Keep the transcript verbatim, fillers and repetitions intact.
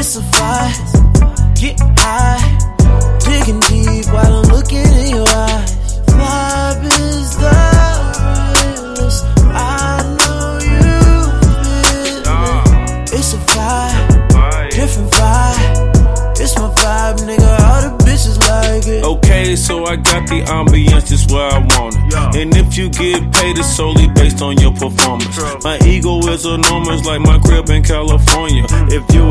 It's a vibe. Get high, digging deep while I'm looking in your eyes. Vibe is the realest. I know you feel it. It's a vibe, different vibe. It's my vibe, nigga. All the bitches like it. Okay, so I got the ambiance just where I want it. And if you get paid, it's solely based on your performance. My ego is enormous, like my crib in California. If you